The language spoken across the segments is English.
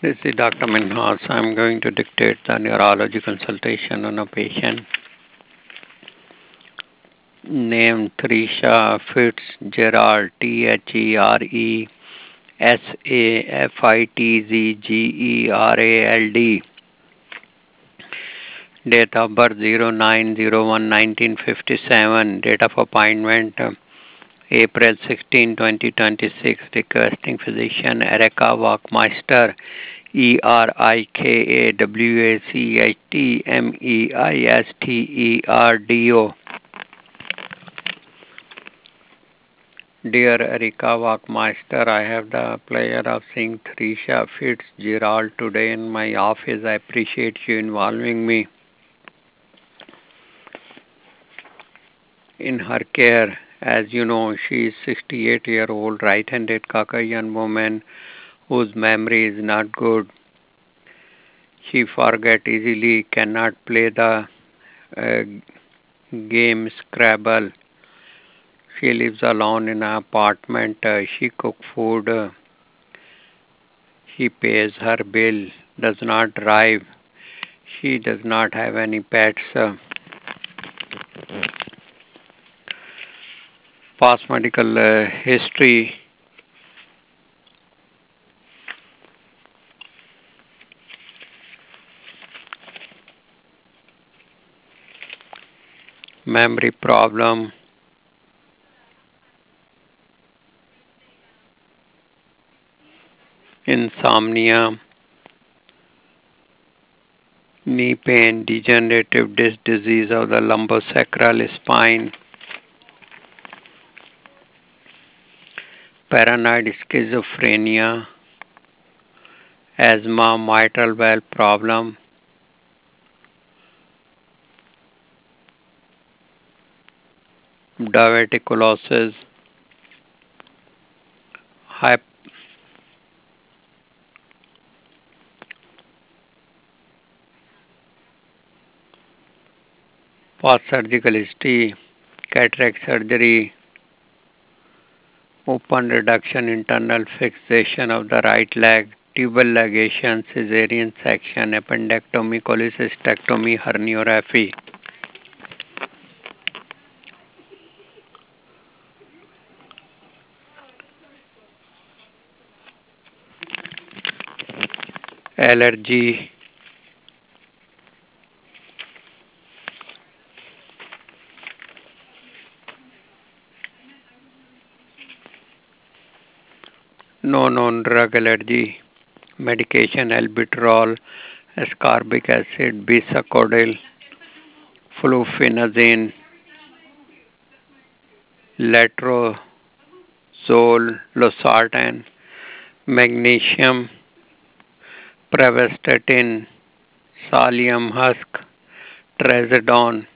This is Dr. Minhas. I'm going to dictate the neurology consultation on a patient named Theresa Fitzgerald, Theresafitzgerald. Date of birth 09/01/1957. Date of appointment April 16, 2026. Requesting physician Erika Walkmeister, ERIKAWACHTMEISTERDO. Dear Erika Walkmeister, I have the pleasure of seeing Theresa Fitzgerald today in my office. I appreciate you involving me in her care. As you know, she is 68-year-old right-handed Caucasian woman whose memory is not good. She forget easily, cannot play the uh, game Scrabble. She lives alone in an apartment. She cooks food. She pays her bill. Does not drive. She does not have any pets. Past medical history. Memory problem. Insomnia. Knee pain. Degenerative disc disease of the lumbosacral spine. Paranoid schizophrenia. Asthma. Mitral valve problem. Diverticulosis. Post-surgical history, cataract surgery, open reduction, internal fixation of the right leg, tubal ligation, cesarean section, appendectomy, cholecystectomy, herniorrhaphy. Allergy, no known drug allergy, medication albuterol, ascorbic acid, bisacodyl, flufenazine, letrozole, losartan, magnesium, pravastatin, psyllium husk, trazodone.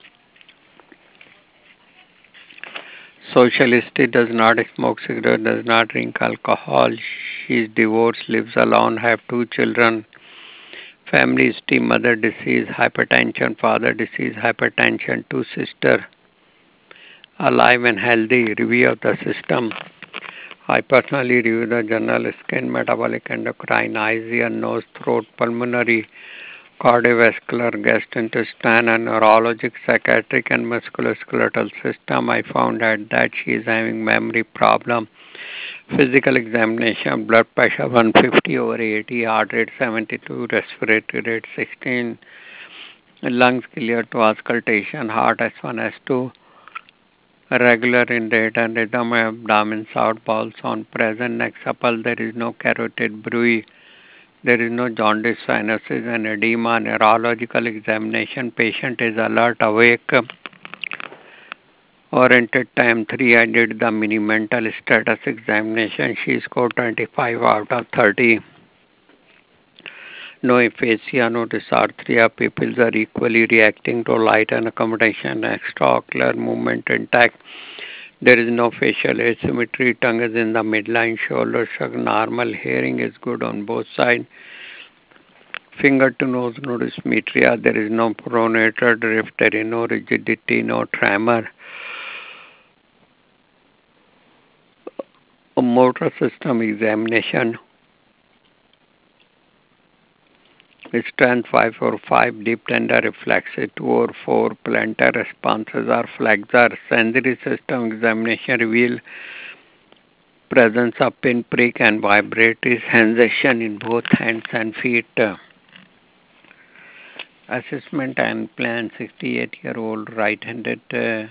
Socialist does not smoke cigarette, does not drink alcohol. She is divorced, lives alone, have two children. Family history, mother disease, hypertension, father disease, hypertension, two sisters, alive and healthy. Review of the system. I personally review the journal skin, metabolic, endocrine, eyes, ear, nose, throat, pulmonary, cardiovascular, gastrointestinal, and neurologic, psychiatric, and musculoskeletal system. I found out that she is having memory problem. Physical examination, blood pressure 150/80, heart rate 72, respiratory rate 16, lungs clear to auscultation, heart S1, S2, regular in rate and rhythm, abdomen, south bowel sound present, neck supple, there is no carotid bruit. There is no jaundice, sinuses, and edema. Neurological examination. Patient is alert, awake, oriented time 3. I did the mini mental status examination. She scored 25 out of 30. No aphasia, no dysarthria. Pupils are equally reacting to light and accommodation. Extraocular movement intact. There is no facial asymmetry. Tongue is in the midline. Shoulder shrug normal. Hearing is good on both sides. Finger to nose, no dysmetria. There is no pronator drift. There is no rigidity, no tremor. A motor system examination. Strength 545, deep tender reflexes 2 or 4, plantar responses are flexor. Sensory system examination reveal presence of pinprick and vibratory sensation in both hands and feet. Assessment and plan 68-year-old right-handed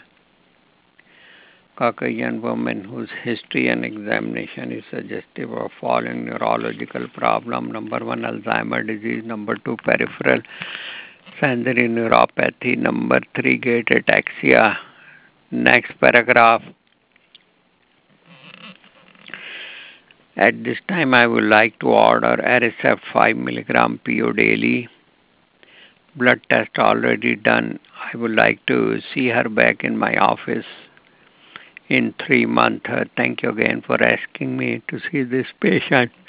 Caucasian woman whose history and examination is suggestive of following neurological problem. Number 1, Alzheimer disease. Number 2, peripheral sensory neuropathy. Number 3, gait ataxia. Next paragraph. At this time, I would like to order Aricept 5 milligram PO daily. Blood test already done. I would like to see her back in my office in 3 months. Thank you again for asking me to see this patient.